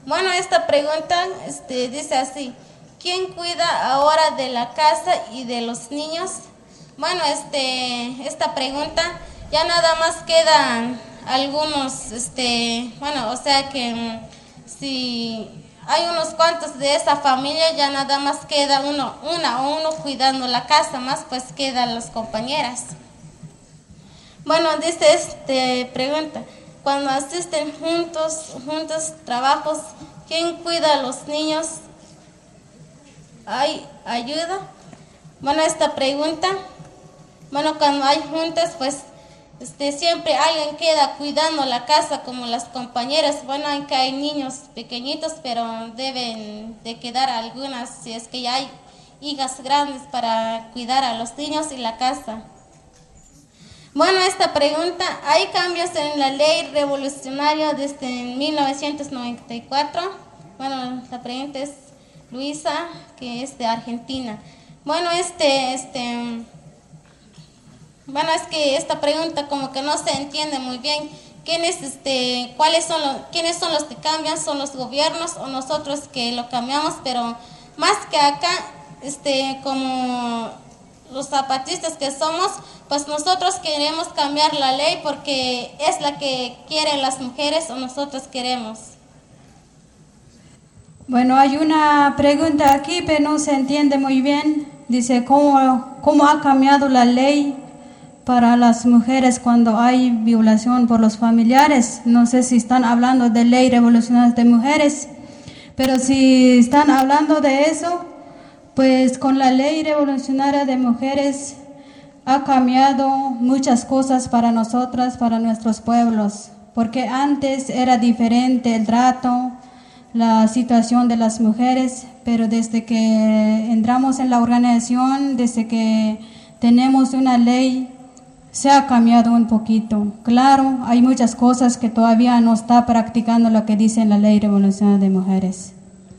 Bueno, esta pregunta dice así: ¿quién cuida ahora de la casa y de los niños? Bueno, esta pregunta ya nada más quedan algunos, bueno, o sea que si hay unos cuantos de esa familia, ya nada más queda uno cuidando la casa, más pues quedan las compañeras. Bueno, dice pregunta: cuando asisten juntos trabajos, ¿quién cuida a los niños? ¿Hay ayuda? Bueno, esta pregunta, bueno, cuando hay juntas, pues siempre alguien queda cuidando la casa como las compañeras. Bueno, aunque hay niños pequeñitos, pero deben de quedar algunas, si es que ya hay hijas grandes, para cuidar a los niños y la casa. Bueno, esta pregunta: ¿hay cambios en la ley revolucionaria desde 1994? Bueno, la pregunta es Luisa, que es de Argentina. Bueno, bueno, es que esta pregunta como que no se entiende muy bien. ¿Quiénes son los que cambian? ¿Son los gobiernos o nosotros que lo cambiamos? Pero más que acá, como los zapatistas que somos, pues nosotros queremos cambiar la ley porque es la que quieren las mujeres o nosotros queremos. Bueno, hay una pregunta aquí, pero no se entiende muy bien. Dice, ¿cómo ha cambiado la ley para las mujeres cuando hay violación por los familiares? No sé si están hablando de ley revolucionaria de mujeres, pero si están hablando de eso, pues con la ley revolucionaria de mujeres ha cambiado muchas cosas para nosotras, para nuestros pueblos, porque antes era diferente el trato, la situación de las mujeres, pero desde que entramos en la organización, desde que tenemos una ley, se ha cambiado un poquito. Claro, hay muchas cosas que todavía no está practicando lo que dice la ley revolucionaria de mujeres.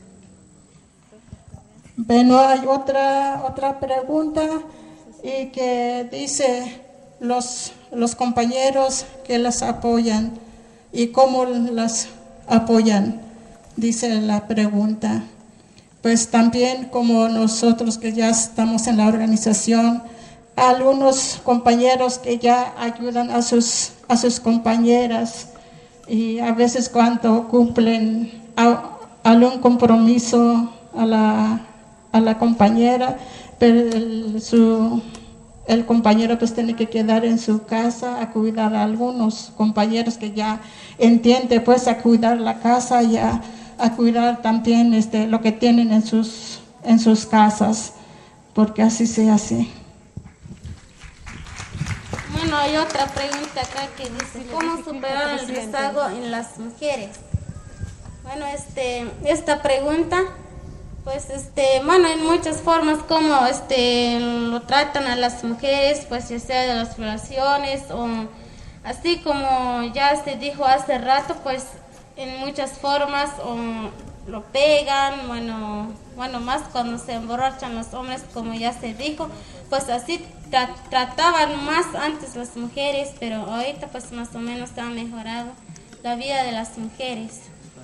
Bueno, hay otra pregunta y que dice los compañeros que las apoyan y cómo las apoyan, dice la pregunta. Pues también como nosotros que ya estamos en la organización, algunos compañeros que ya ayudan a sus compañeras y a veces cuando cumplen algún compromiso a la compañera, pero el compañero pues tiene que quedar en su casa a cuidar a algunos compañeros que ya entiende pues a cuidar la casa y a cuidar también lo que tienen en sus casas, porque así se hace. Bueno, hay otra pregunta acá que dice: ¿cómo superar el rezago en las mujeres? Bueno, esta pregunta, pues, bueno, en muchas formas como, lo tratan a las mujeres, pues, ya sea de las violaciones o así como ya se dijo hace rato, pues, en muchas formas o lo pegan, bueno, más cuando se emborrachan los hombres, como ya se dijo, pues así trataban más antes las mujeres, pero ahorita pues más o menos ha mejorado la vida de las mujeres.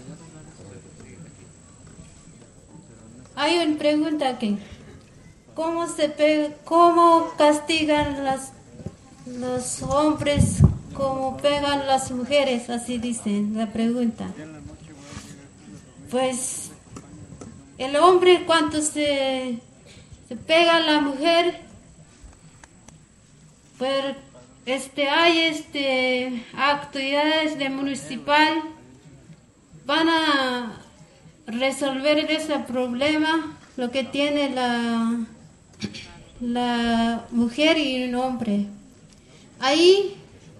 Hay una pregunta aquí. ¿Cómo castigan los hombres como pegan las mujeres? Así dice la pregunta. Pues el hombre cuando se pega a la mujer, pues hay actividades de municipal, van a resolver ese problema, lo que tiene la mujer y un hombre. Ahí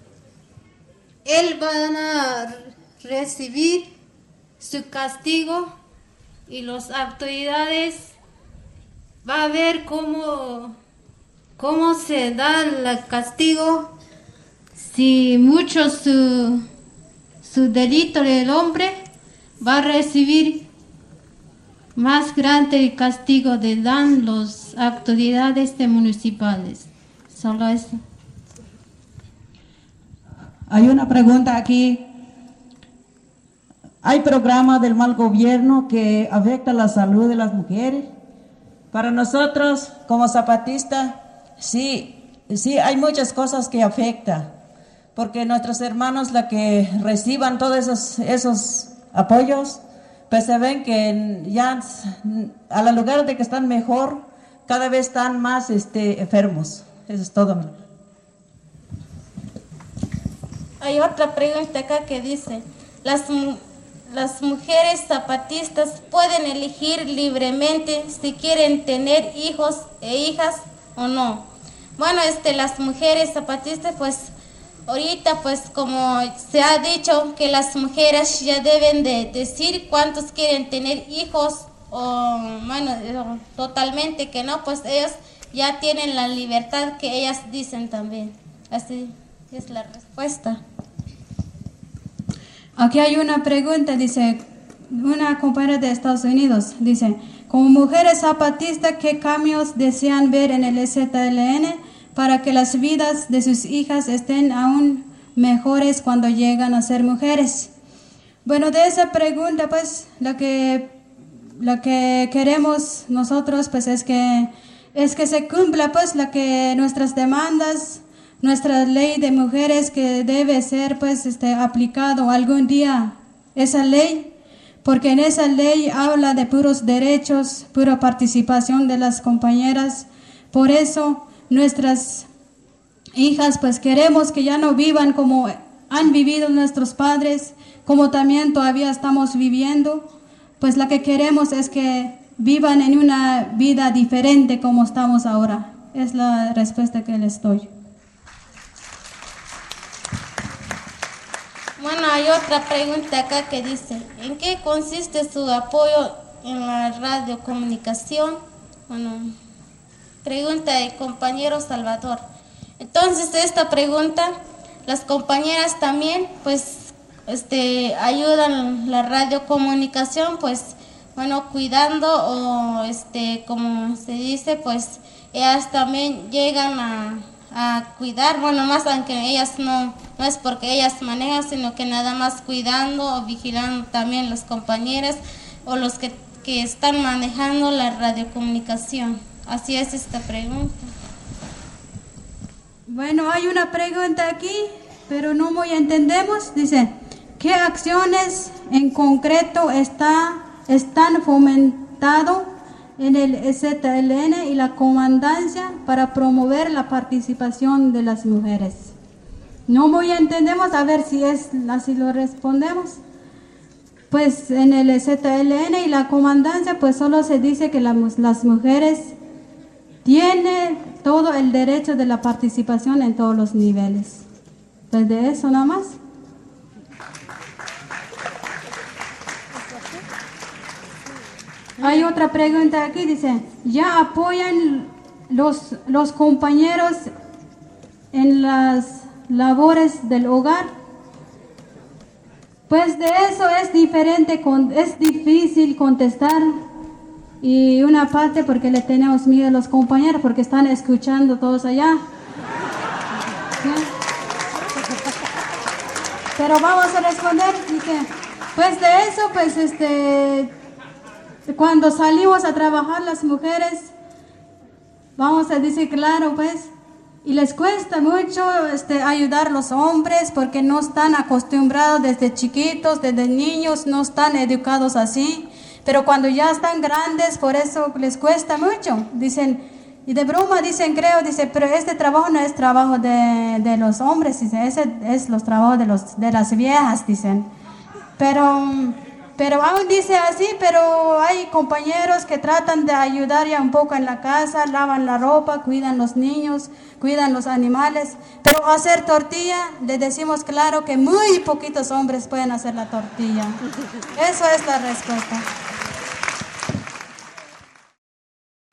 él van a recibir su castigo y las autoridades va a ver cómo se da el castigo. Si mucho su delito del hombre va a recibir más grande el castigo de dan las autoridades municipales. Solo eso. Hay una pregunta aquí. Hay programas del mal gobierno que afectan la salud de las mujeres. Para nosotros, como zapatistas, sí, hay muchas cosas que afectan, porque nuestros hermanos, la que reciban todos esos apoyos, pues se ven que ya a la lugar de que están mejor, cada vez están más enfermos. Eso es todo. Hay otra pregunta acá que dice, las mujeres zapatistas pueden elegir libremente si quieren tener hijos e hijas o no. Bueno, las mujeres zapatistas, pues ahorita, pues como se ha dicho que las mujeres ya deben de decir cuántos quieren tener hijos o, bueno, totalmente que no, pues ellos ya tienen la libertad que ellas dicen también. Así es la respuesta. Aquí hay una pregunta, dice, una compañera de Estados Unidos, dice, como mujeres zapatistas, ¿qué cambios desean ver en el EZLN para que las vidas de sus hijas estén aún mejores cuando llegan a ser mujeres? Bueno, de esa pregunta, pues, lo que queremos nosotros, pues, es que se cumpla, pues, nuestras demandas, nuestra ley de mujeres que debe ser pues aplicado algún día esa ley, porque en esa ley habla de puros derechos, pura participación de las compañeras. Por eso nuestras hijas pues queremos que ya no vivan como han vivido nuestros padres, como también todavía estamos viviendo, pues la que queremos es que vivan en una vida diferente como estamos ahora. Es la respuesta que les doy. Bueno, hay otra pregunta acá que dice, ¿en qué consiste su apoyo en la radiocomunicación? Bueno, pregunta del compañero Salvador. Entonces, esta pregunta, las compañeras también, pues, ayudan la radiocomunicación, pues, bueno, cuidando o, como se dice, pues, ellas también llegan a cuidar, bueno, más aunque ellas no es porque ellas manejan, sino que nada más cuidando o vigilando también los compañeros o los que están manejando la radiocomunicación. Así es esta pregunta. Bueno, hay una pregunta aquí, pero no muy entendemos. Dice, ¿qué acciones en concreto están fomentando en el EZLN y la comandancia para promover la participación de las mujeres? No muy entendemos, a ver si es así lo respondemos. Pues en el EZLN y la comandancia pues solo se dice que las mujeres tienen todo el derecho de la participación en todos los niveles. Entonces de eso nada más. Hay otra pregunta aquí, dice, ¿ya apoyan los compañeros en las labores del hogar? Pues de eso es diferente, es difícil contestar, y una parte porque le tenemos miedo a los compañeros, porque están escuchando todos allá. ¿Sí? Pero vamos a responder, dice, pues de eso, pues cuando salimos a trabajar las mujeres, vamos a decir claro, pues, y les cuesta mucho ayudar a los hombres porque no están acostumbrados desde chiquitos, desde niños, no están educados así, pero cuando ya están grandes, por eso les cuesta mucho. Dicen, y de broma dicen, creo, dice, pero este trabajo no es trabajo de los hombres, dice, ese es los trabajos de las viejas, dicen. Pero aún dice así, pero hay compañeros que tratan de ayudar ya un poco en la casa, lavan la ropa, cuidan los niños, cuidan los animales. Pero hacer tortilla, le decimos claro que muy poquitos hombres pueden hacer la tortilla. Eso es la respuesta.